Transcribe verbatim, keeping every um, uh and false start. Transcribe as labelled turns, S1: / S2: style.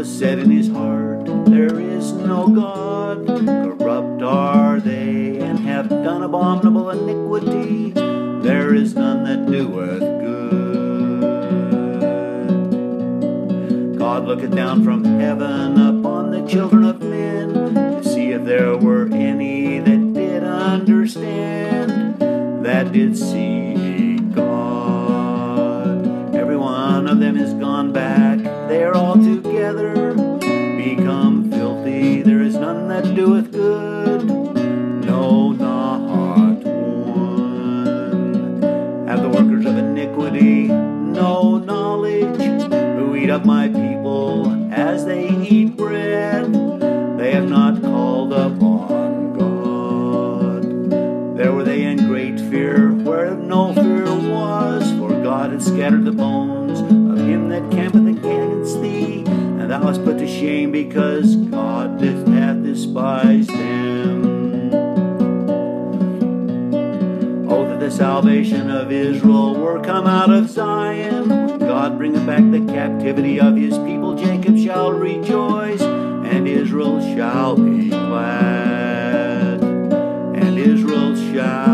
S1: was said in his heart, there is no God. Corrupt are they, and have done abominable iniquity. There is none that doeth good. God looketh down from heaven upon the children of men, to see if there were any that did understand, that did see God. Every one of them is gone back, they are all together become filthy. There is none that doeth good, no, not one. Have the workers of iniquity no knowledge, who eat up my people as they eat bread? They have not called upon God. There were they in great fear, where no fear was, for God had scattered the bones of him that campeth against thee, and thou hast put to shame, because God hath despised them. Oh, that the salvation of Israel were come out of Zion. When God bringeth back the captivity of his people, Jacob shall rejoice, and Israel shall be glad, and Israel shall